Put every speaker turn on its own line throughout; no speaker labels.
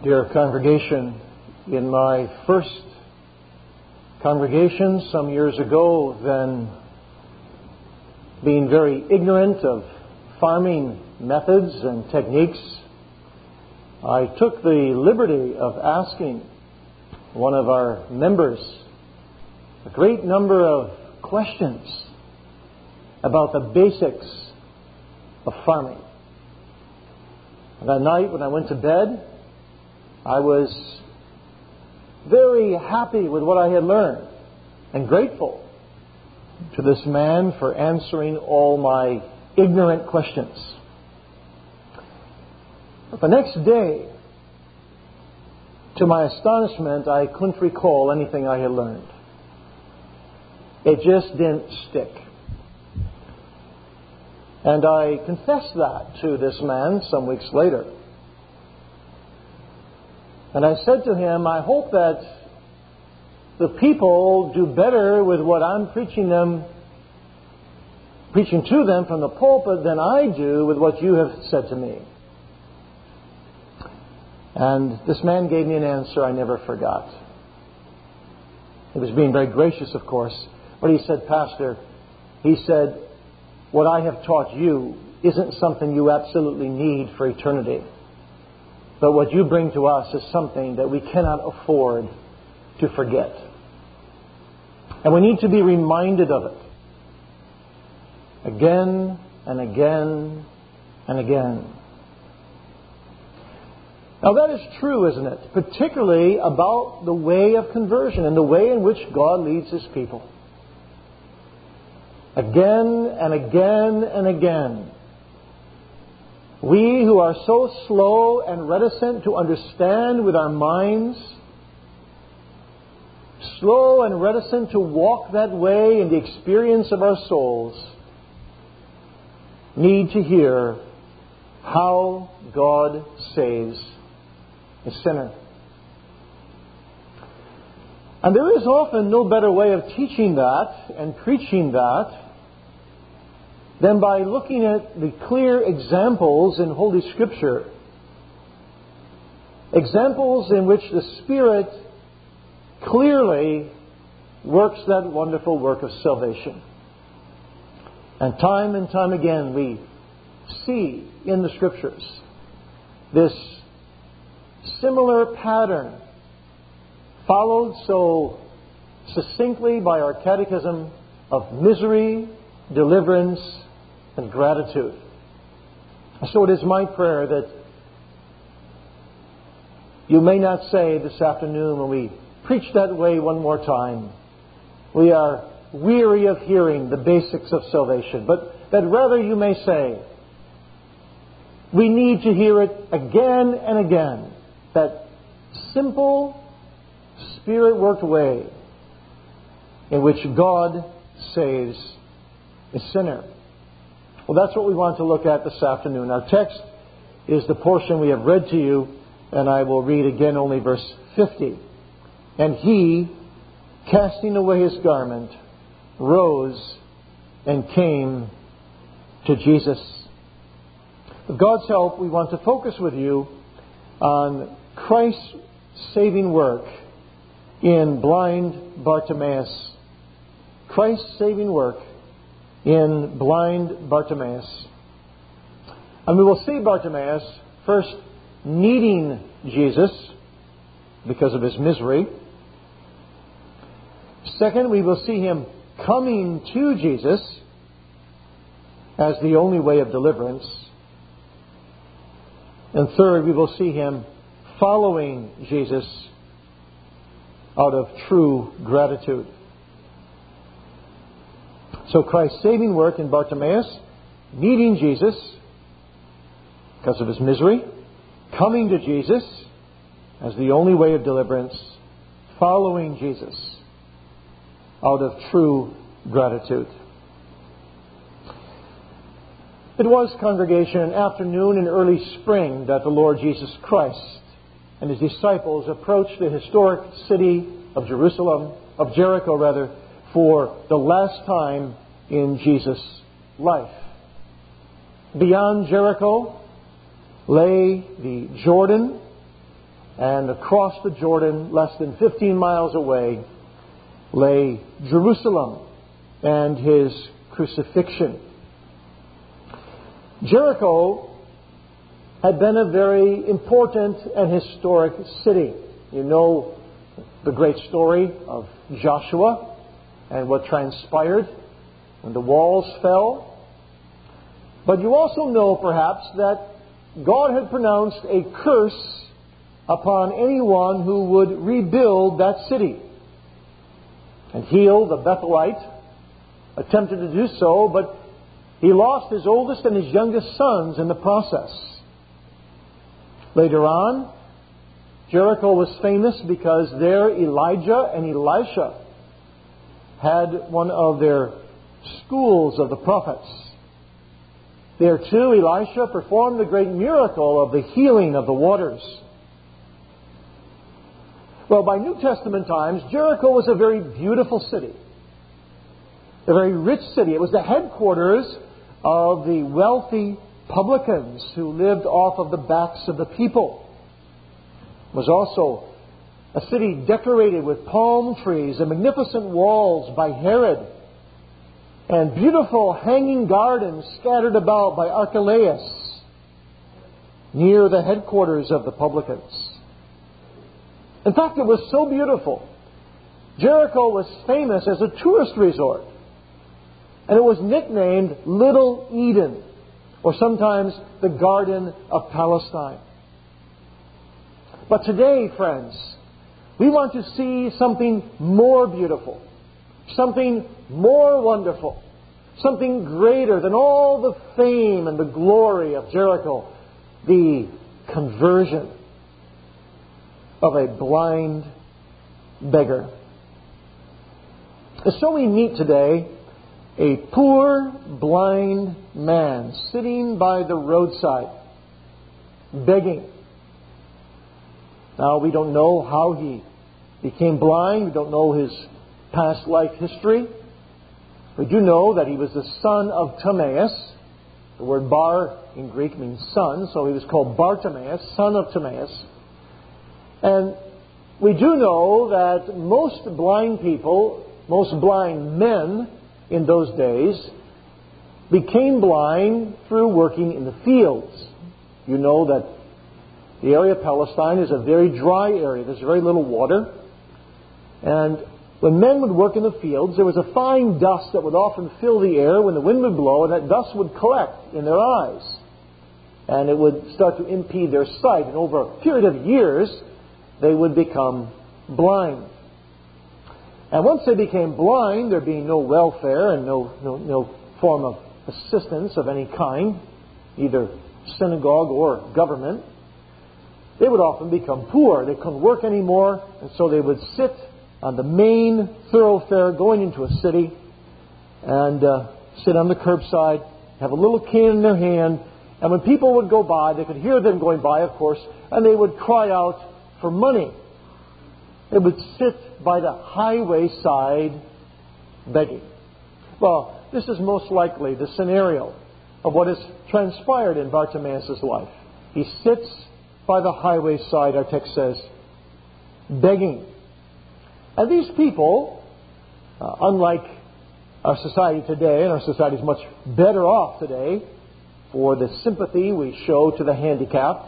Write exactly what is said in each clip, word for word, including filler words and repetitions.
Dear congregation, in my first congregation some years ago, then being very ignorant of farming methods and techniques, I took the liberty of asking one of our members a great number of questions about the basics of farming. And that night when I went to bed, I was very happy with what I had learned and grateful to this man for answering all my ignorant questions. But the next day, to my astonishment, I couldn't recall anything I had learned. It just didn't stick. And I confessed that to this man some weeks later. And I said to him, I hope that the people do better with what I'm preaching them, preaching to them from the pulpit than I do with what you have said to me. And this man gave me an answer I never forgot. He was being very gracious, of course. But he said, Pastor, he said, what I have taught you isn't something you absolutely need for eternity. But what you bring to us is something that we cannot afford to forget. And we need to be reminded of it again and again and again. Now that is true, isn't it? Particularly about the way of conversion and the way in which God leads His people. Again and again and again, we who are so slow and reticent to understand with our minds, slow and reticent to walk that way in the experience of our souls, need to hear how God saves a sinner. And there is often no better way of teaching that and preaching that than by looking at the clear examples in Holy Scripture. Examples in which the Spirit clearly works that wonderful work of salvation. And time and time again we see in the Scriptures this similar pattern followed so succinctly by our catechism of misery, deliverance, and gratitude. So it is my prayer that you may not say this afternoon when we preach that way one more time, we are weary of hearing the basics of salvation, but that rather you may say, we need to hear it again and again, that simple, Spirit-worked way in which God saves a sinner. Well, that's what we want to look at this afternoon. Our text is the portion we have read to you, and I will read again only verse fifty. And he, casting away his garment, rose and came to Jesus. With God's help, we want to focus with you on Christ's saving work in blind Bartimaeus. Christ's saving work in blind Bartimaeus. And we will see Bartimaeus first needing Jesus because of his misery. Second, we will see him coming to Jesus as the only way of deliverance. And third, we will see him following Jesus out of true gratitude. So Christ's saving work in Bartimaeus, needing Jesus because of his misery, coming to Jesus as the only way of deliverance, following Jesus out of true gratitude. It was, congregation, an afternoon in early spring that the Lord Jesus Christ and his disciples approached the historic city of Jerusalem, of Jericho rather, for the last time in Jesus' life. Beyond Jericho lay the Jordan, And across the Jordan, less than fifteen miles away, lay Jerusalem and His crucifixion. Jericho had been a very important and historic city. You know the great story of Joshua and what transpired when the walls fell. But you also know, perhaps, that God had pronounced a curse upon anyone who would rebuild that city. And Hiel, the Bethelite, attempted to do so, but he lost his oldest and his youngest sons in the process. Later on, Jericho was famous because there Elijah and Elisha had one of their schools of the prophets. There too, Elisha performed the great miracle of the healing of the waters. Well, by New Testament times, Jericho was a very beautiful city. A very rich city. It was the headquarters of the wealthy publicans who lived off of the backs of the people. It was also a city decorated with palm trees and magnificent walls by Herod, and beautiful hanging gardens scattered about by Archelaus, near the headquarters of the publicans. In fact, it was so beautiful. Jericho was famous as a tourist resort. And it was nicknamed Little Eden, or sometimes the Garden of Palestine. But today, friends, we want to see something more beautiful, something more wonderful, something greater than all the fame and the glory of Jericho, the conversion of a blind beggar. And so we meet today a poor, blind man sitting by the roadside, begging. Now, we don't know how he became blind. We don't know his past life history. We do know that he was the son of Timaeus. The word bar in Greek means son, so he was called Bartimaeus, son of Timaeus. And we do know that most blind people, most blind men in those days, became blind through working in the fields. You know that the area of Palestine is a very dry area. There's very little water. And when men would work in the fields, there was a fine dust that would often fill the air when the wind would blow, and that dust would collect in their eyes. And it would start to impede their sight. And over a period of years, they would become blind. And once they became blind, there being no welfare and no, no, no form of assistance of any kind, either synagogue or government, they would often become poor. They couldn't work anymore, and so they would sit on the main thoroughfare going into a city and uh, sit on the curbside, have a little cane in their hand, and when people would go by, they could hear them going by, of course, and they would cry out for money. They would sit by the highway side begging. Well, this is most likely the scenario of what has transpired in Bartimaeus' life. He sits by the highway side, our text says, begging. And these people, uh, unlike our society today, and our society is much better off today for the sympathy we show to the handicapped,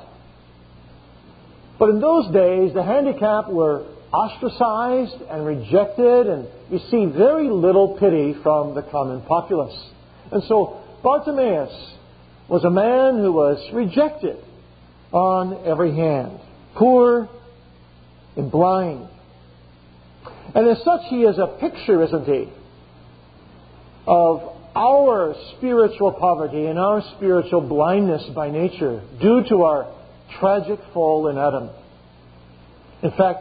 but in those days, the handicapped were ostracized and rejected and received very little pity from the common populace. And so Bartimaeus was a man who was rejected on every hand, poor and blind. And as such, he is a picture, isn't he, of our spiritual poverty and our spiritual blindness by nature due to our tragic fall in Adam. In fact,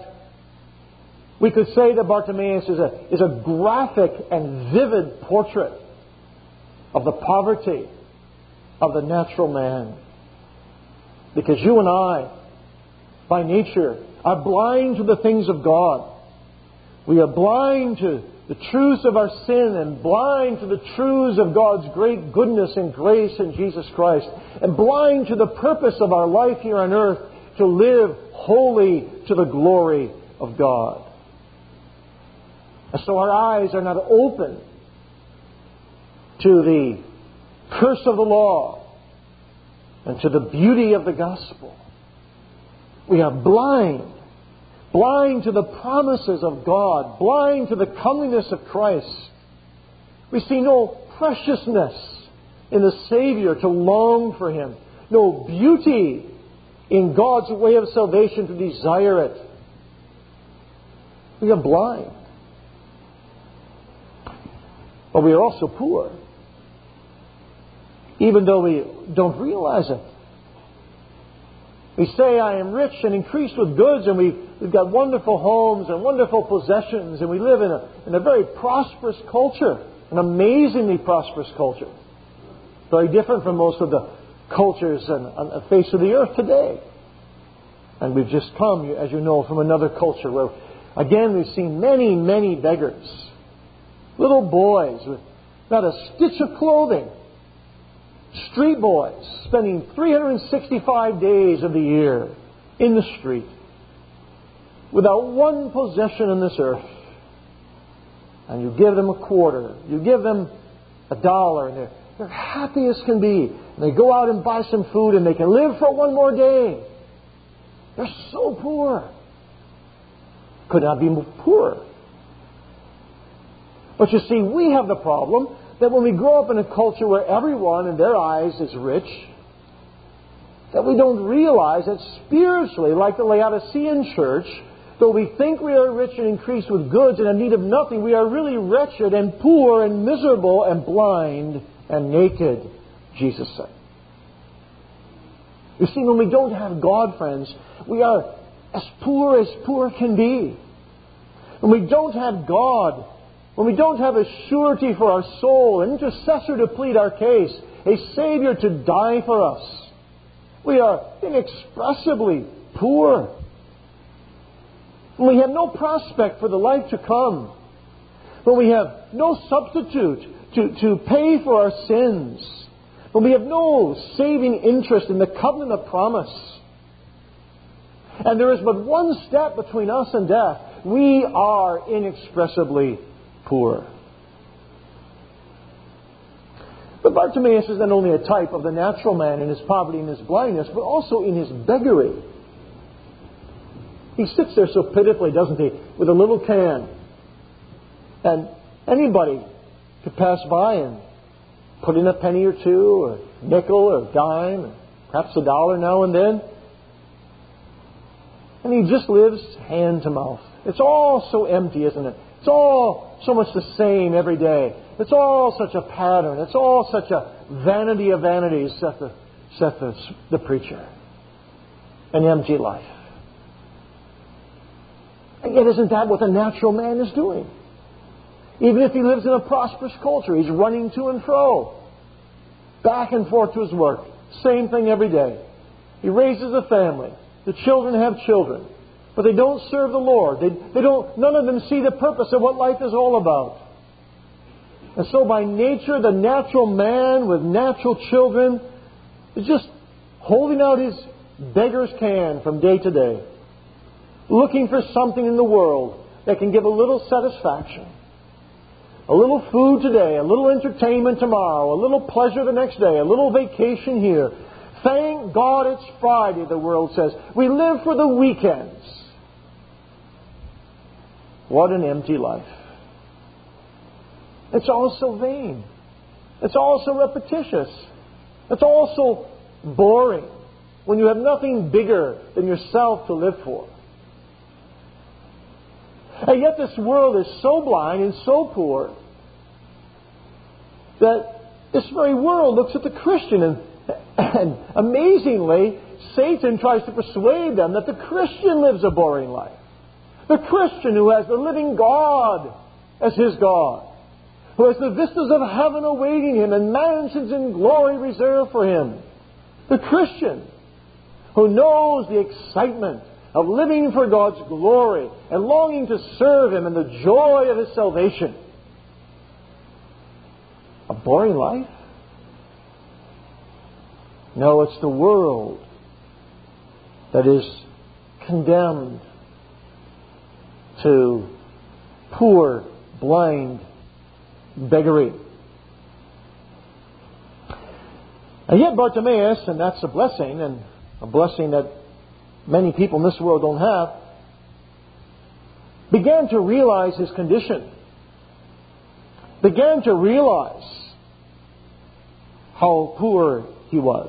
we could say that Bartimaeus is a, is a graphic and vivid portrait of the poverty of the natural man. Because you and I, by nature, are blind to the things of God. We are blind to the truths of our sin and blind to the truths of God's great goodness and grace in Jesus Christ, and blind to the purpose of our life here on earth to live wholly to the glory of God. And so our eyes are not open to the curse of the law and to the beauty of the gospel. We are blind. Blind to the promises of God. Blind to the comeliness of Christ. We see no preciousness in the Savior to long for Him. No beauty in God's way of salvation to desire it. We are blind. But we are also poor. Even though we don't realize it. We say, I am rich and increased with goods, and we, we've got wonderful homes and wonderful possessions, and we live in a, in a very prosperous culture, an amazingly prosperous culture. Very different from most of the cultures on, on the face of the earth today. And we've just come, as you know, from another culture where, again, we've seen many, many beggars. Little boys with not a stitch of clothing. Street boys spending three hundred sixty-five days of the year in the street without one possession on this earth. And you give them a quarter, you give them a dollar, and they're, they're happy as can be. And they go out and buy some food and they can live for one more day. They're so poor. Could not be poorer. But you see, we have the problem that when we grow up in a culture where everyone in their eyes is rich, that we don't realize that spiritually, like the Laodicean church, though we think we are rich and increased with goods and in need of nothing, we are really wretched and poor and miserable and blind and naked, Jesus said. You see, when we don't have God, friends, we are as poor as poor can be. When we don't have God, when we don't have a surety for our soul, an intercessor to plead our case, a Savior to die for us, we are inexpressibly poor. When we have no prospect for the life to come, when we have no substitute to, to pay for our sins, when we have no saving interest in the covenant of promise, and there is but one step between us and death, we are inexpressibly poor. But Bartimaeus is not only a type of the natural man in his poverty and his blindness, but also in his beggary. He sits there so pitifully, doesn't he, with a little can. And anybody could pass by and put in a penny or two, or nickel, or dime, or perhaps a dollar now and then. And he just lives hand to mouth. It's all so empty, isn't it? It's all so much the same every day. It's all such a pattern. It's all such a vanity of vanities, saith the, saith the, the preacher. An empty life. And yet isn't that what the natural man is doing? Even if he lives in a prosperous culture, he's running to and fro, back and forth to his work. Same thing every day. He raises a family. The children have children. But they don't serve the Lord. They, they don't, none of them see the purpose of what life is all about. And so by nature, the natural man with natural children is just holding out his beggar's can from day to day, looking for something in the world that can give a little satisfaction. A little food today, a little entertainment tomorrow, a little pleasure the next day, a little vacation here. Thank God it's Friday, the world says. We live for the weekends. What an empty life. It's all so vain. It's all so repetitious. It's all so boring when you have nothing bigger than yourself to live for. And yet this world is so blind and so poor that this very world looks at the Christian and, and amazingly, Satan tries to persuade them that the Christian lives a boring life. The Christian who has the living God as his God, who has the vistas of heaven awaiting him and mansions in glory reserved for him. The Christian who knows the excitement of living for God's glory and longing to serve Him and the joy of His salvation. A boring life? No, it's the world that is condemned to poor, blind beggary. And yet Bartimaeus, and that's a blessing, and a blessing that many people in this world don't have, began to realize his condition. Began to realize how poor he was.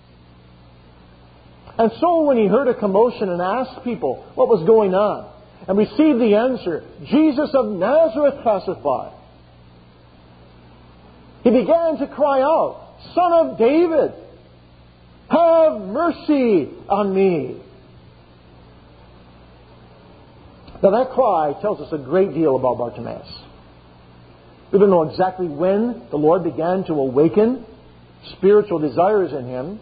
And so when he heard a commotion and asked people what was going on, and received the answer, Jesus of Nazareth passeth by, he began to cry out, Son of David, have mercy on me. Now that cry tells us a great deal about Bartimaeus. We don't know exactly when the Lord began to awaken spiritual desires in him.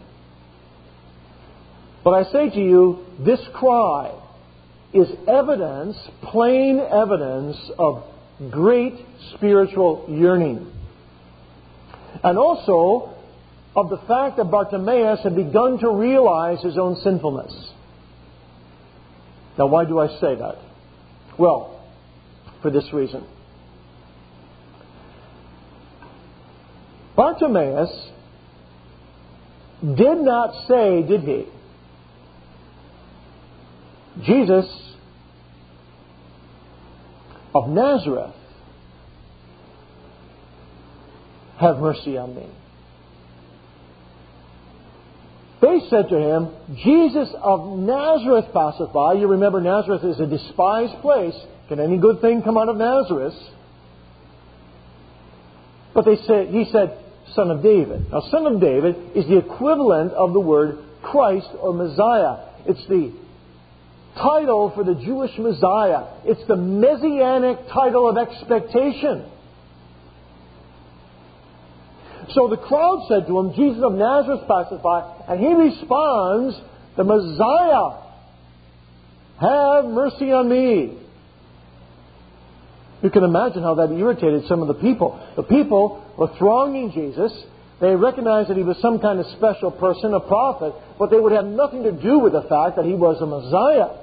But I say to you, this cry is evidence, plain evidence of great spiritual yearning. And also of the fact that Bartimaeus had begun to realize his own sinfulness. Now why do I say that? Well, for this reason. Bartimaeus did not say, did he, Jesus of Nazareth, have mercy on me. They said to him, Jesus of Nazareth passeth by. You remember Nazareth is a despised place. Can any good thing come out of Nazareth? But they said, he said, Son of David. Now, Son of David is the equivalent of the word Christ or Messiah. It's the title for the Jewish Messiah. It's the messianic title of expectation. So the crowd said to him, Jesus of Nazareth passeth by, and he responds, the Messiah, have mercy on me. You can imagine how that irritated some of the people. The people were thronging Jesus. They recognized that he was some kind of special person, a prophet, but they would have nothing to do with the fact that he was a Messiah.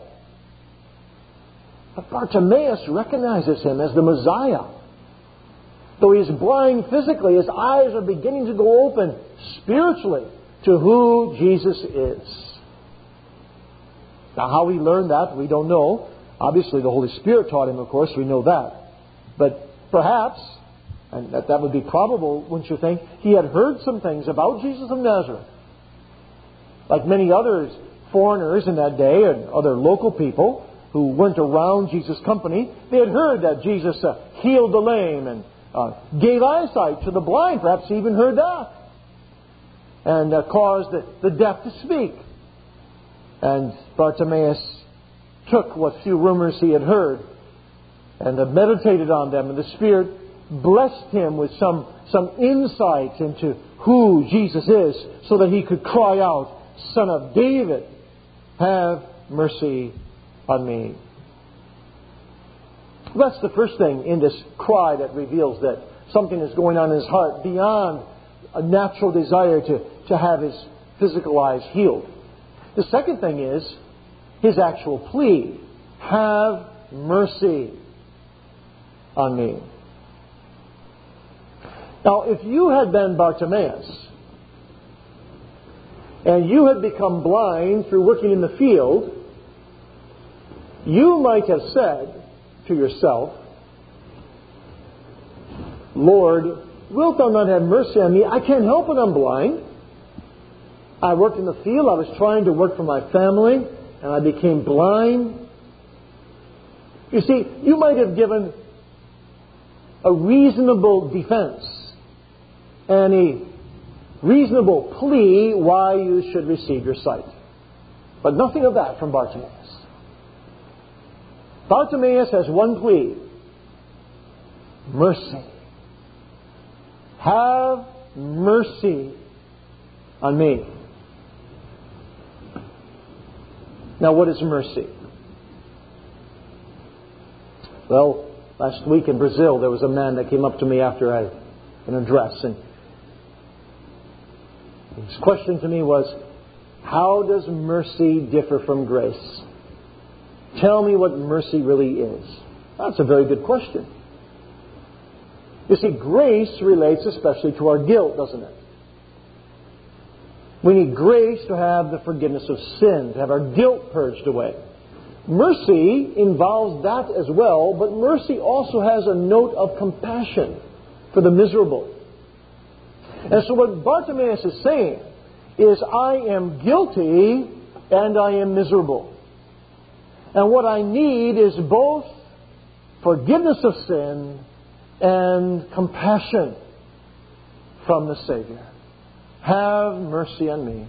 But Bartimaeus recognizes him as the Messiah. Though he is blind physically, his eyes are beginning to go open spiritually to who Jesus is. Now, how he learned that, we don't know. Obviously, the Holy Spirit taught him, of course, we know that. But perhaps, and that, that would be probable, wouldn't you think, he had heard some things about Jesus of Nazareth. Like many others, foreigners in that day, and other local people who weren't around Jesus' company, they had heard that Jesus uh, healed the lame and uh, gave eyesight to the blind. Perhaps he even heard that. And uh, caused the, the deaf to speak. And Bartimaeus took what few rumors he had heard and uh, meditated on them. And the Spirit blessed him with some, some insight into who Jesus is, so that he could cry out, Son of David, have mercy on me. That's the first thing in this cry that reveals that something is going on in his heart beyond a natural desire to, to have his physical eyes healed. The second thing is his actual plea. Have mercy on me. Now, if you had been Bartimaeus, and you had become blind through working in the field, you might have said to yourself, Lord, wilt thou not have mercy on me? I can't help it, I'm blind. I worked in the field, I was trying to work for my family, and I became blind. You see, you might have given a reasonable defense and a reasonable plea why you should receive your sight. But nothing of that from Bartimaeus. Bartimaeus has one plea. Mercy. Have mercy on me. Now, what is mercy? Well, last week in Brazil, there was a man that came up to me after I, an address, and his question to me was, how does mercy differ from grace? Tell me what mercy really is. That's a very good question. You see, grace relates especially to our guilt, doesn't it? We need grace to have the forgiveness of sin, to have our guilt purged away. Mercy involves that as well, but mercy also has a note of compassion for the miserable. And so what Bartimaeus is saying is, I am guilty and I am miserable. And what I need is both forgiveness of sin and compassion from the Savior. Have mercy on me.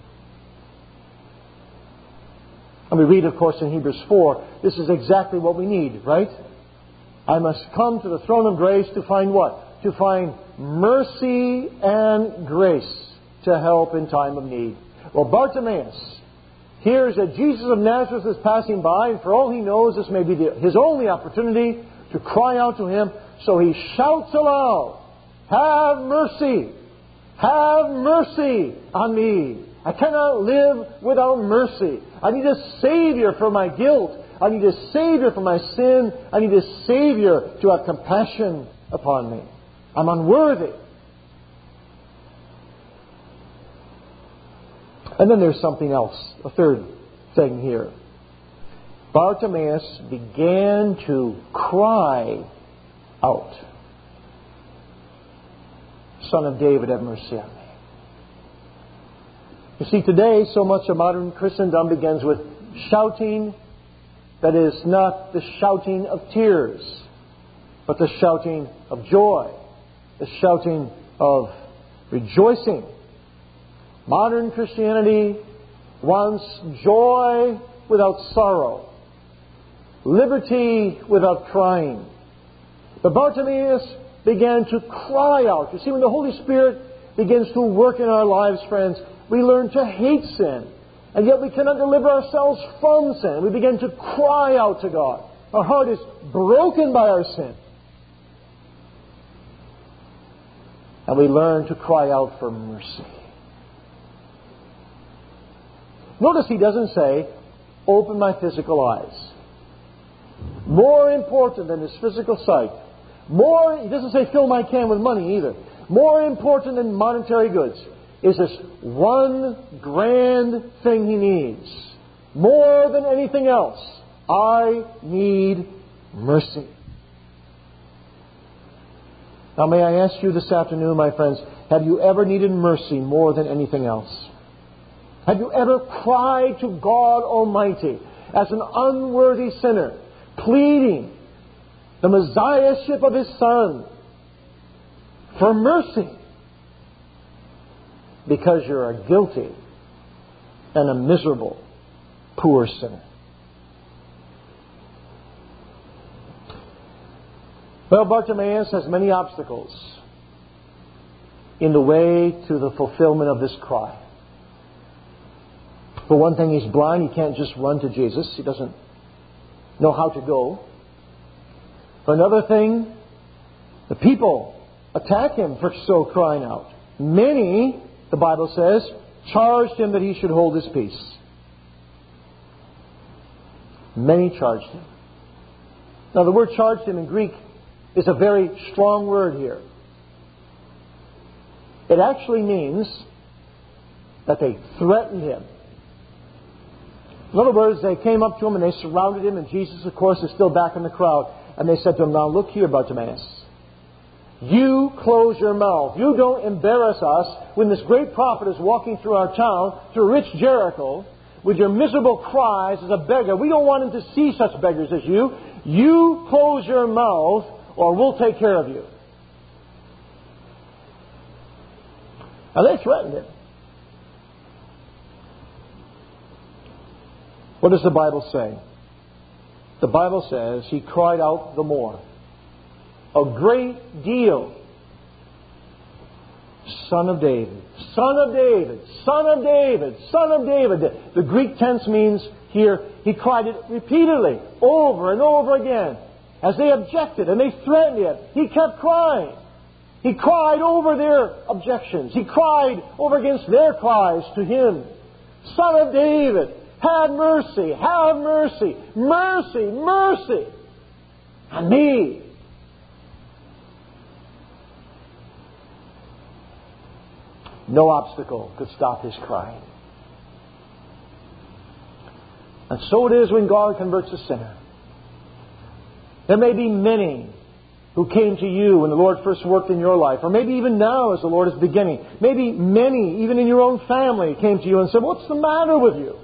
And we read, of course, in Hebrews four, this is exactly what we need, right? I must come to the throne of grace to find what? To find mercy and grace to help in time of need. Well, Bartimaeus hears that Jesus of Nazareth is passing by, and for all he knows, this may be the, his only opportunity to cry out to Him. So he shouts aloud, have mercy! Have mercy on me! I cannot live without mercy. I need a Savior for my guilt. I need a Savior for my sin. I need a Savior to have compassion upon me. I'm unworthy. And then there's something else, a third thing here. Bartimaeus began to cry out, Son of David, have mercy on me. You see, today so much of modern Christendom begins with shouting that is not the shouting of tears, but the shouting of joy, the shouting of rejoicing. Modern Christianity wants joy without sorrow, liberty without crying. But Bartimaeus began to cry out. You see, when the Holy Spirit begins to work in our lives, friends, we learn to hate sin. And yet we cannot deliver ourselves from sin. We begin to cry out to God. Our heart is broken by our sin. And we learn to cry out for mercy. Notice he doesn't say, open my physical eyes. More important than his physical sight. More, he doesn't say fill my can with money either. More important than monetary goods is this one grand thing he needs. More than anything else, I need mercy. Now may I ask you this afternoon, my friends, have you ever needed mercy more than anything else? Have you ever cried to God Almighty as an unworthy sinner, pleading the Messiahship of His Son for mercy? Because you're a guilty and a miserable, poor sinner. Well, Bartimaeus has many obstacles in the way to the fulfillment of this cry. For one thing, he's blind. He can't just run to Jesus. He doesn't know how to go. For another thing, the people attack him for so crying out. Many, the Bible says, charged him that he should hold his peace. Many charged him. Now, the word charged him in Greek is a very strong word here. It actually means that they threatened him. In other words, they came up to him and they surrounded him, and Jesus, of course, is still back in the crowd. And they said to him, now look here, Bartimaeus. You close your mouth. You don't embarrass us when this great prophet is walking through our town, through rich Jericho, with your miserable cries as a beggar. We don't want him to see such beggars as you. You close your mouth or we'll take care of you. Now they threatened him. What does the Bible say? The Bible says he cried out the more. A great deal. Son of David. Son of David. Son of David. Son of David. The, the Greek tense means here, he cried it repeatedly, over and over again. As they objected and they threatened him, he kept crying. He cried over their objections. He cried over against their cries to him. Son of David, Have mercy, have mercy, mercy, mercy on me. No obstacle could stop his crying. And so it is when God converts a sinner. There may be many who came to you when the Lord first worked in your life, or maybe even now as the Lord is beginning. Maybe many, even in your own family, came to you and said, "What's the matter with you?"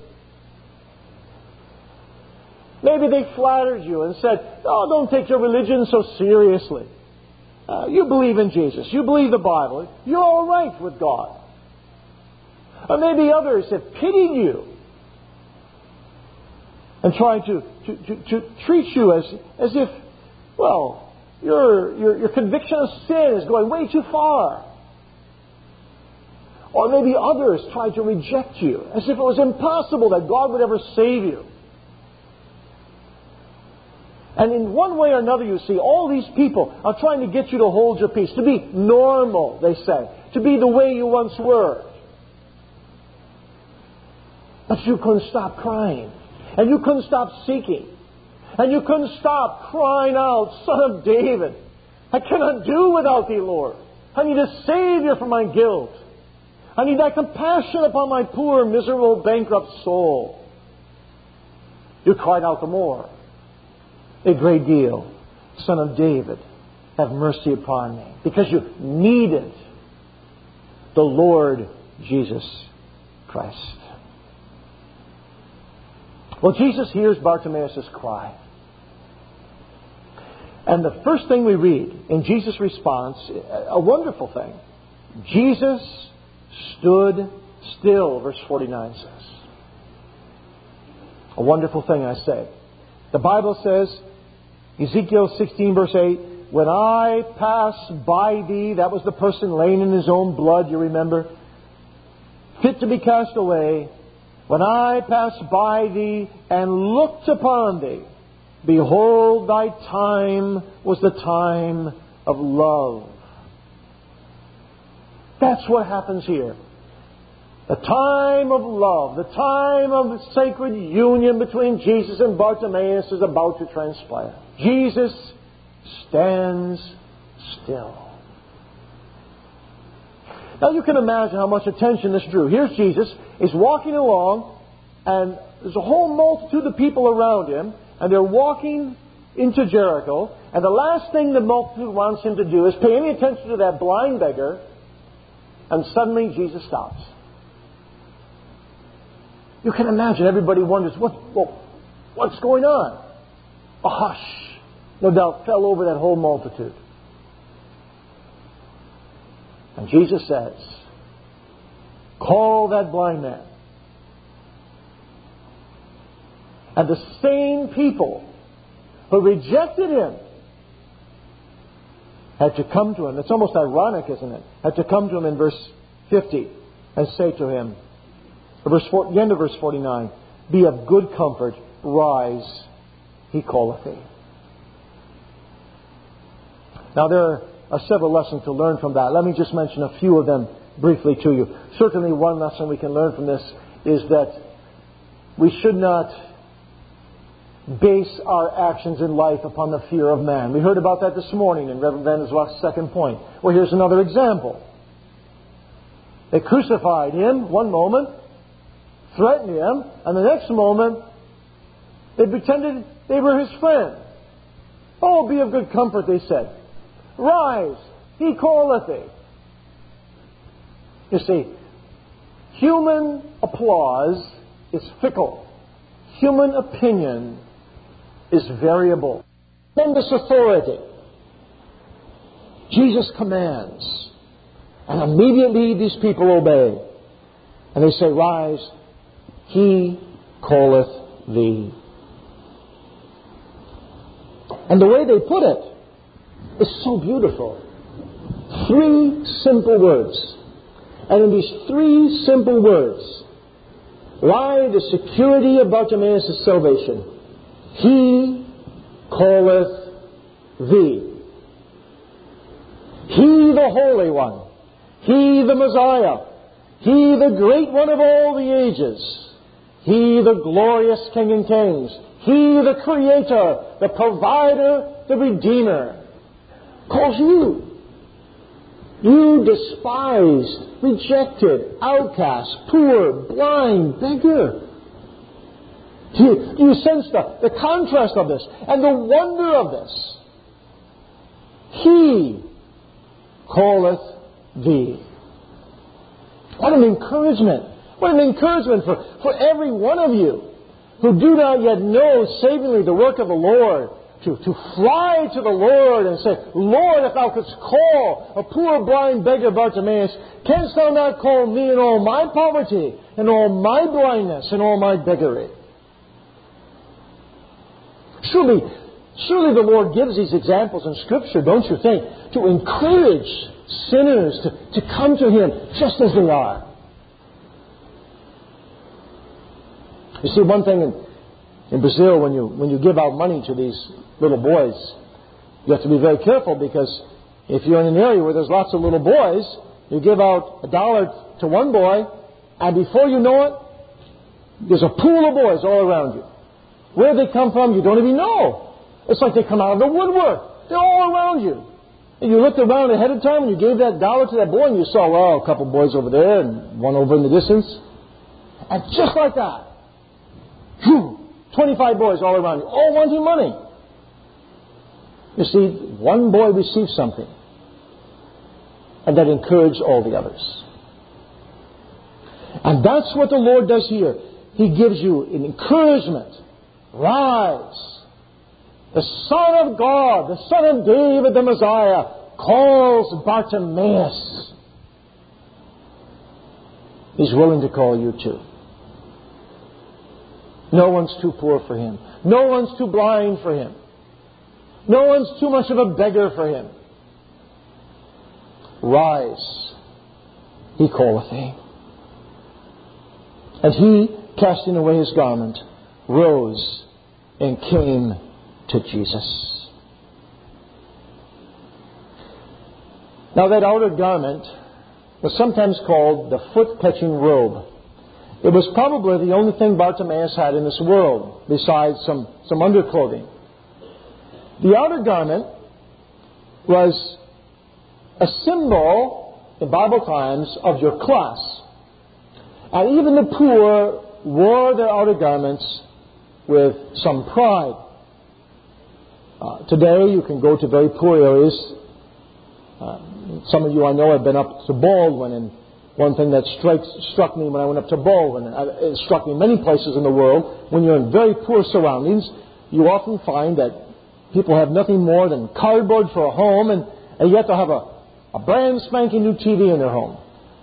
Maybe they flattered you and said, "Oh, don't take your religion so seriously. Uh, you believe in Jesus. You believe the Bible. You're all right with God." Or maybe others have pitied you and tried to, to, to, to treat you as, as if, well, your, your, your conviction of sin is going way too far. Or maybe others tried to reject you as if it was impossible that God would ever save you. And in one way or another, you see, all these people are trying to get you to hold your peace, to be normal, they say, to be the way you once were. But you couldn't stop crying, and you couldn't stop seeking, and you couldn't stop crying out, "Son of David, I cannot do without Thee, Lord. I need a Savior for my guilt. I need Thy compassion upon my poor, miserable, bankrupt soul." You cried out the more, a great deal, "Son of David, have mercy upon me," because you needed the Lord Jesus Christ. Well, Jesus hears Bartimaeus' cry. And the first thing we read in Jesus' response, a wonderful thing, Jesus stood still, verse forty-nine says. A wonderful thing, I say. The Bible says, Ezekiel sixteen, verse eight, "When I pass by thee," that was the person laying in his own blood, you remember, fit to be cast away. "When I pass by thee and looked upon thee, behold, thy time was the time of love." That's what happens here. The time of love, the time of the sacred union between Jesus and Bartimaeus is about to transpire. Jesus stands still. Now you can imagine how much attention this drew. Here's Jesus. He's walking along, and there's a whole multitude of people around him, and they're walking into Jericho, and the last thing the multitude wants him to do is pay any attention to that blind beggar, and suddenly Jesus stops. You can imagine everybody wonders, what, well, what's going on? A hush, no doubt, fell over that whole multitude. And Jesus says, "Call that blind man." And the same people who rejected him had to come to him. It's almost ironic, isn't it? Had to come to him in verse fifty and say to him, verse four, the end of verse forty-nine, "Be of good comfort, rise, he calleth thee." Now there are several lessons to learn from that. Let me just mention a few of them briefly to you. Certainly one lesson we can learn from this is that we should not base our actions in life upon the fear of man. We heard about that this morning in Reverend Van Zwacht's second point. Well, here's another example. They crucified him one moment, threatened him, and the next moment they pretended they were his friend. "Oh, be of good comfort," they said. "Rise, he calleth thee." You see, human applause is fickle. Human opinion is variable. Tremendous authority. Jesus commands, and immediately these people obey. And they say, "Rise, he calleth thee." And the way they put it is so beautiful. Three simple words. And in these three simple words lie the security of Bartimaeus' salvation. He calleth thee. He the Holy One. He the Messiah. He the Great One of all the ages. He, the glorious King and Kings. He, the Creator, the Provider, the Redeemer, calls you. You despised, rejected, outcast, poor, blind, beggar. Do you, do you sense the, the contrast of this and the wonder of this? He calleth thee. What an encouragement. What an encouragement for, for every one of you who do not yet know savingly the work of the Lord, to, to fly to the Lord and say, Lord, if thou couldst call a poor blind beggar Bartimaeus, canst thou not call me in all my poverty, and all my blindness, and all my beggary? Surely, surely the Lord gives these examples in Scripture, don't you think, to encourage sinners to, to come to Him just as they are. You see, one thing in, in Brazil, when you when you give out money to these little boys, you have to be very careful, because if you're in an area where there's lots of little boys, you give out a dollar to one boy, and before you know it, there's a pool of boys all around you. Where they come from, you don't even know. It's like they come out of the woodwork. They're all around you. And you looked around ahead of time and you gave that dollar to that boy, and you saw, well, a couple of boys over there and one over in the distance. And just like that, whew, twenty-five boys all around you, all wanting money. You see, one boy received something, and that encouraged all the others. And that's what the Lord does here. He gives you an encouragement. Rise. The Son of God, the Son of David, the Messiah, calls Bartimaeus. He's willing to call you too. No one's too poor for Him. No one's too blind for Him. No one's too much of a beggar for Him. Rise, He calleth thee. And he, casting away his garment, rose and came to Jesus. Now, that outer garment was sometimes called the foot-catching robe. It was probably the only thing Bartimaeus had in this world, besides some, some underclothing. The outer garment was a symbol, in Bible times, of your class. And even the poor wore their outer garments with some pride. Uh, today, you can go to very poor areas. Uh, some of you I know have been up to Baldwin, and one thing that strikes, struck me when I went up to Baldwin, and it struck me many places in the world, when you're in very poor surroundings, you often find that people have nothing more than cardboard for a home, and, and yet they'll have a, a brand spanking new T V in their home.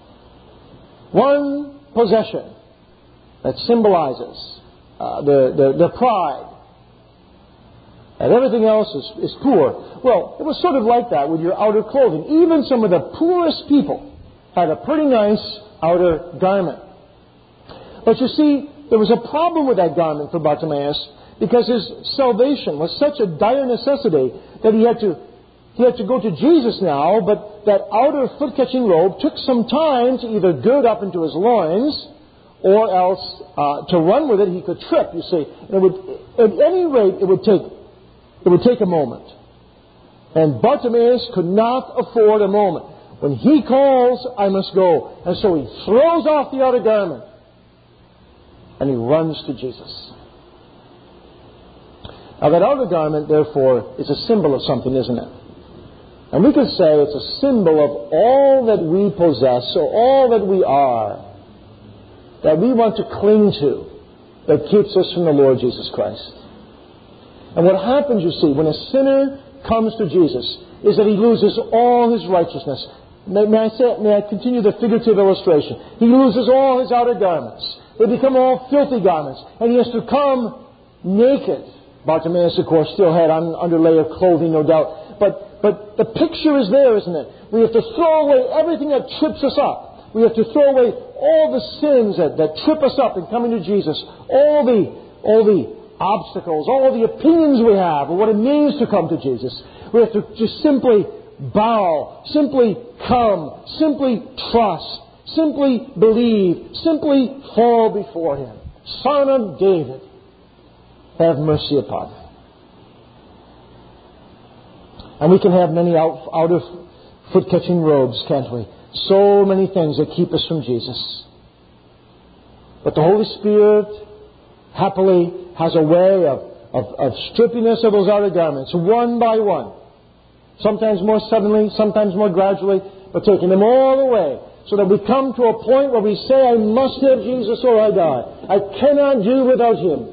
One possession that symbolizes uh, their, their, their pride. And everything else is, is poor. Well, it was sort of like that with your outer clothing. Even some of the poorest people had a pretty nice outer garment. But you see, there was a problem with that garment for Bartimaeus, because his salvation was such a dire necessity that he had to he had to go to Jesus now, but that outer foot-catching robe took some time to either gird up into his loins, or else uh, to run with it he could trip, you see. And it would, at any rate, it would take it would take a moment. And Bartimaeus could not afford a moment. When he calls, I must go. And so he throws off the outer garment and he runs to Jesus. Now, that outer garment, therefore, is a symbol of something, isn't it? And we could say it's a symbol of all that we possess, or all that we are, that we want to cling to, that keeps us from the Lord Jesus Christ. And what happens, you see, when a sinner comes to Jesus, is that he loses all his righteousness. May, may I say, may I continue the figurative illustration? He loses all his outer garments. They become all filthy garments, and he has to come naked. Bartimaeus, of course, still had an underlay of clothing, no doubt. But, but the picture is there, isn't it? We have to throw away everything that trips us up. We have to throw away all the sins that, that trip us up in coming to Jesus. All the, all the obstacles, all the opinions we have of what it means to come to Jesus. We have to just simply bow, simply come, simply trust, simply believe, simply fall before Him. Son of David, have mercy upon me. And we can have many out, out of foot-catching robes, can't we? So many things that keep us from Jesus. But the Holy Spirit happily has a way of, of, of stripping us of those outer garments, one by one. Sometimes more suddenly, sometimes more gradually, but taking them all away, so that we come to a point where we say, I must have Jesus or I die. I cannot do without Him.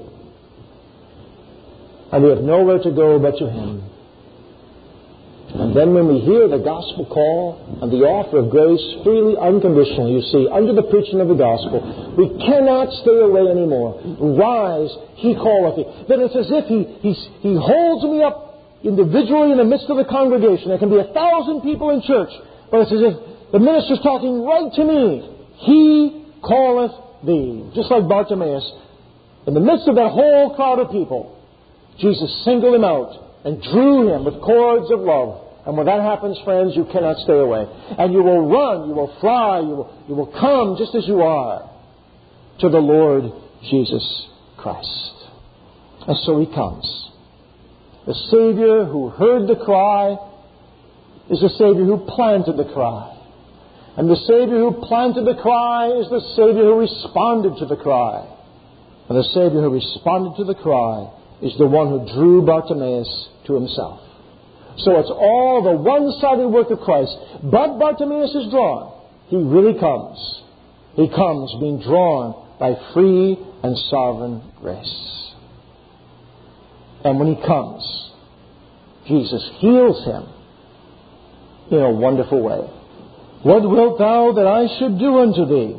And we have nowhere to go but to Him. And then when we hear the gospel call and the offer of grace freely, unconditional, you see, under the preaching of the gospel, we cannot stay away anymore. Rise, He calleth thee. Then it's as if He, he, he holds me up individually in the midst of the congregation. There can be a thousand people in church, but it's as if the minister's talking right to me. He calleth thee. Just like Bartimaeus. In the midst of that whole crowd of people, Jesus singled him out and drew him with cords of love. And when that happens, friends, you cannot stay away. And you will run, you will fly, you will, you will come just as you are to the Lord Jesus Christ. And so He comes. The Savior who heard the cry is the Savior who planted the cry. And the Savior who planted the cry is the Savior who responded to the cry. And the Savior who responded to the cry is the one who drew Bartimaeus to Himself. So it's all the one-sided work of Christ. But Bartimaeus is drawn. He really comes. He comes being drawn by free and sovereign grace. And when He comes, Jesus heals him in a wonderful way. What wilt thou that I should do unto thee?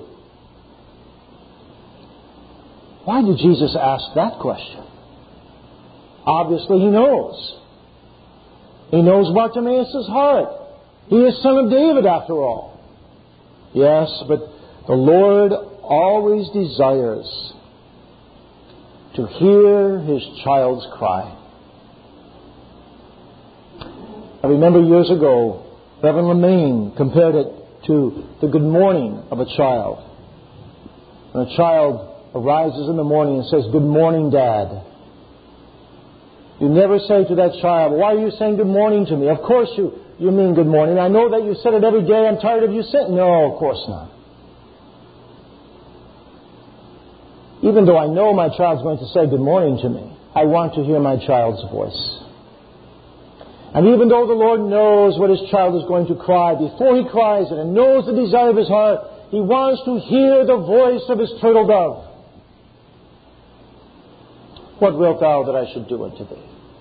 Why did Jesus ask that question? Obviously He knows. He knows Bartimaeus' heart. He is son of David after all. Yes, but the Lord always desires to hear His child's cry. I remember years ago, Reverend Lemaine compared it to the good morning of a child. When a child arises in the morning and says, "Good morning, Dad." You never say to that child, "Why are you saying good morning to me?" Of course you, you mean good morning. I know that you said it every day. I'm tired of you saying. No, of course not. Even though I know my child's going to say good morning to me, I want to hear my child's voice. And even though the Lord knows what His child is going to cry, before He cries it and knows the desire of his heart, He wants to hear the voice of His turtle dove. What wilt thou that I should do unto thee?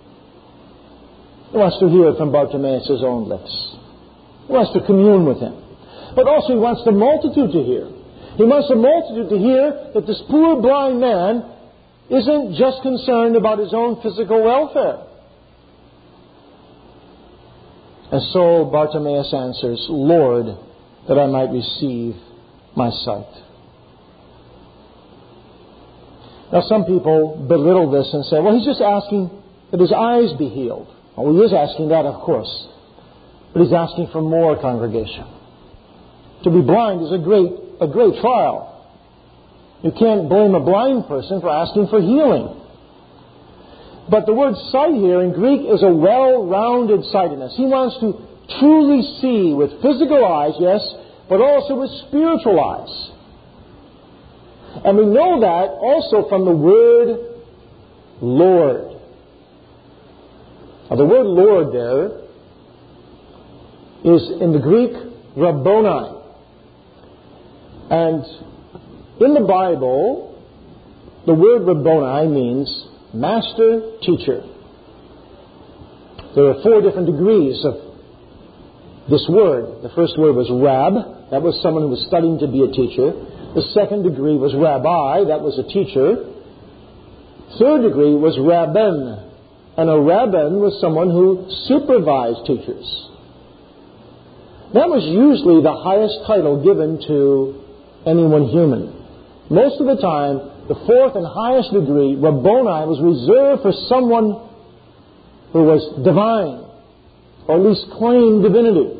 He wants to hear it from Bartimaeus' own lips. He wants to commune with Him. But also He wants the multitude to hear. He wants the multitude to hear that this poor blind man isn't just concerned about his own physical welfare. And so Bartimaeus answers, "Lord, that I might receive my sight." Now some people belittle this and say, well, he's just asking that his eyes be healed. Well, he is asking that, of course. But he's asking for more, congregation. To be blind is a great, a great trial. You can't blame a blind person for asking for healing. But the word sight here in Greek is a well-rounded sightedness. He wants to truly see with physical eyes, yes, but also with spiritual eyes. And we know that also from the word Lord. Now, the word Lord there is in the Greek Rabboni. And in the Bible, the word Rabboni means master, teacher. There are four different degrees of this word. The first word was Rab. That was someone who was studying to be a teacher. The second degree was Rabbi. That was a teacher. Third degree was Rabben. And a Rabben was someone who supervised teachers. That was usually the highest title given to anyone human. Most of the time, the fourth and highest degree, Rabboni, was reserved for someone who was divine, or at least claimed divinity.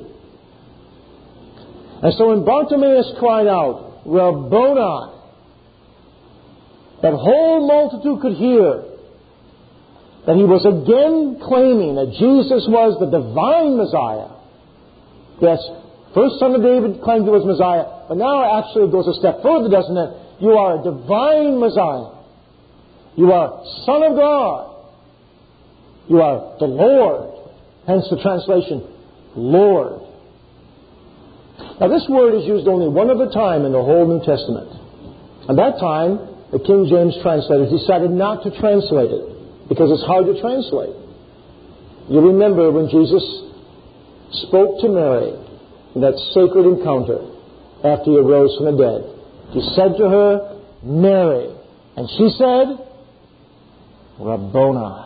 And so when Bartimaeus cried out, Rabboni, that whole multitude could hear that he was again claiming that Jesus was the divine Messiah. Yes, first Son of David claimed he was Messiah, but now actually it goes a step further, doesn't it? You are a divine Messiah. You are Son of God. You are the Lord. Hence the translation, Lord. Now this word is used only one other time in the whole New Testament. At that time, the King James translators decided not to translate it because it's hard to translate. You remember when Jesus spoke to Mary in that sacred encounter after he arose from the dead. He said to her, Mary. And she said, Rabboni.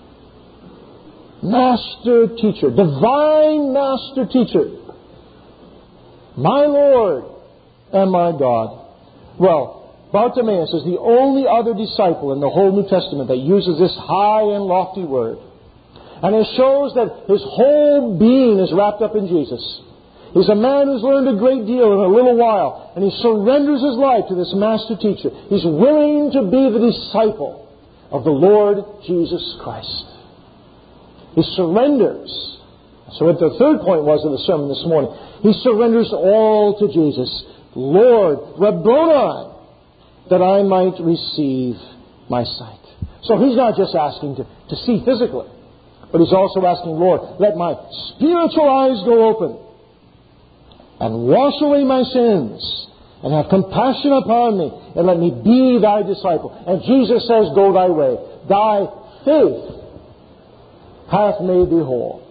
Master teacher, divine master teacher. My Lord and my God. Well, Bartimaeus is the only other disciple in the whole New Testament that uses this high and lofty word. And it shows that his whole being is wrapped up in Jesus. He's a man who's learned a great deal in a little while, and he surrenders his life to this master teacher. He's willing to be the disciple of the Lord Jesus Christ. He surrenders. So what the third point was of the sermon this morning, he surrenders all to Jesus. Lord, Rabboni, that I might receive my sight. So he's not just asking to, to see physically, but he's also asking, Lord, let my spiritual eyes go open and wash away my sins and have compassion upon me and let me be thy disciple. And Jesus says, go thy way. Thy faith hath made thee whole.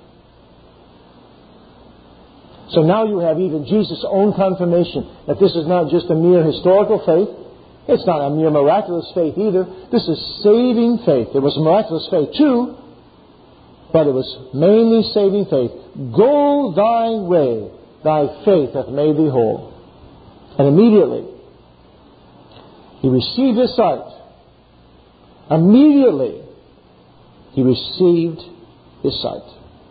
So now you have even Jesus' own confirmation that this is not just a mere historical faith. It's not a mere miraculous faith either. This is saving faith. It was miraculous faith too, but it was mainly saving faith. Go thy way. Thy faith hath made thee whole. And immediately, he received his sight. Immediately, he received his sight.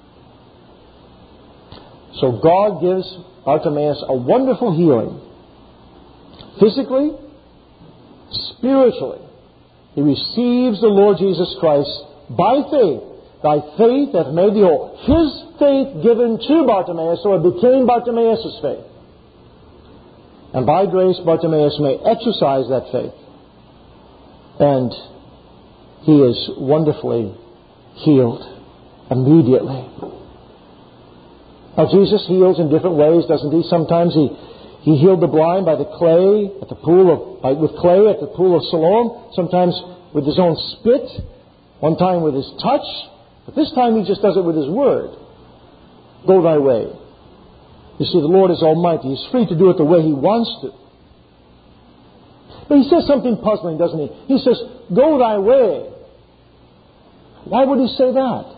So God gives Bartimaeus a wonderful healing. Physically, spiritually, he receives the Lord Jesus Christ by faith. Thy faith hath made thee whole. His faith given to Bartimaeus, so it became Bartimaeus' faith. And by grace, Bartimaeus may exercise that faith. And he is wonderfully healed immediately. Now, Jesus heals in different ways, doesn't he? Sometimes he, he healed the blind by the clay at the pool of, by, with clay at the pool of Siloam. Sometimes with his own spit. One time with his touch. But this time he just does it with his word. Go thy way. You see, the Lord is almighty. He's free to do it the way he wants to. But he says something puzzling, doesn't he? He says, go thy way. Why would he say that?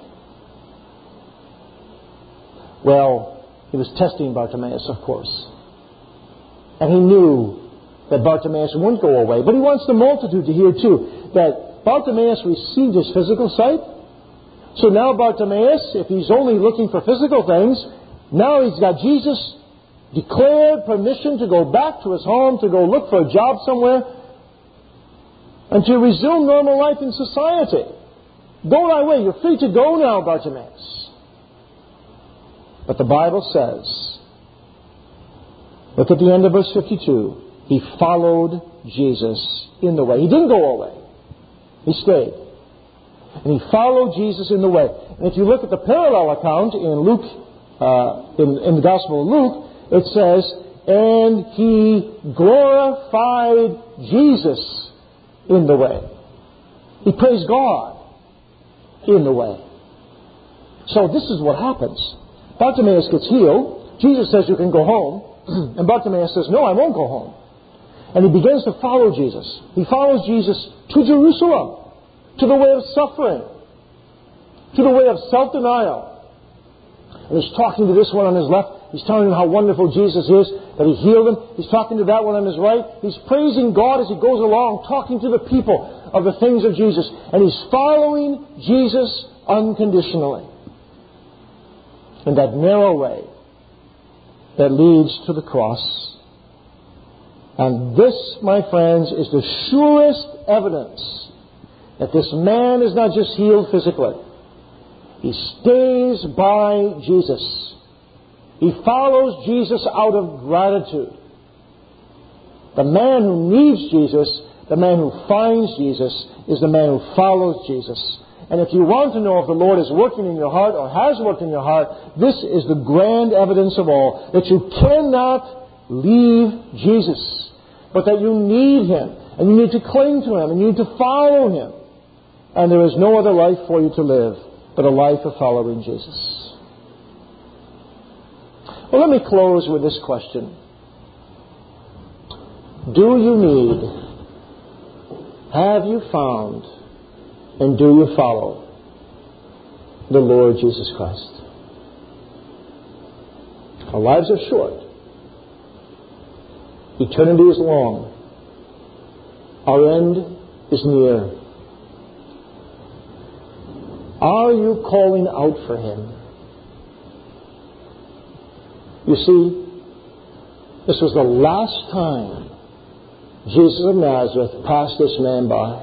Well, he was testing Bartimaeus, of course. And he knew that Bartimaeus wouldn't go away. But he wants the multitude to hear too that Bartimaeus received his physical sight. So now Bartimaeus, if he's only looking for physical things, now he's got Jesus declared permission to go back to his home, to go look for a job somewhere, and to resume normal life in society. Go thy way. You're free to go now, Bartimaeus. But the Bible says, look at the end of verse fifty-two, he followed Jesus in the way. He didn't go away. He stayed. And he followed Jesus in the way. And if you look at the parallel account in Luke, uh, in, in the Gospel of Luke, it says, and he glorified Jesus in the way. He praised God in the way. So this is what happens. Bartimaeus gets healed. Jesus says you can go home. And Bartimaeus says, no, I won't go home. And he begins to follow Jesus. He follows Jesus to Jerusalem, to the way of suffering, to the way of self-denial. And he's talking to this one on his left. He's telling him how wonderful Jesus is, that he healed him. He's talking to that one on his right. He's praising God as he goes along, talking to the people of the things of Jesus. And he's following Jesus unconditionally in that narrow way that leads to the cross. And this, my friends, is the surest evidence that this man is not just healed physically. He stays by Jesus. He follows Jesus out of gratitude. The man who needs Jesus, the man who finds Jesus, is the man who follows Jesus. And if you want to know if the Lord is working in your heart or has worked in your heart, this is the grand evidence of all, that you cannot leave Jesus, but that you need Him, and you need to cling to Him, and you need to follow Him. And there is no other life for you to live but a life of following Jesus. Well, let me close with this question. Do you need, have you found, and do you follow the Lord Jesus Christ? Our lives are short. Eternity is long. Our end is near. Are you calling out for Him? You see, this was the last time Jesus of Nazareth passed this man by.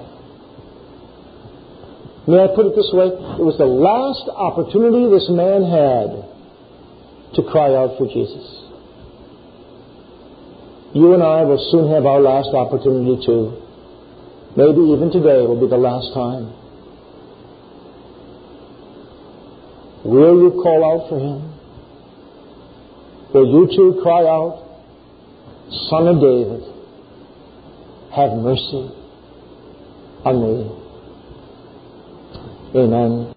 May I put it this way? It was the last opportunity this man had to cry out for Jesus. You and I will soon have our last opportunity too. Maybe even today will be the last time. Will you call out for Him? Will you too cry out, Son of David, have mercy on me? Amen.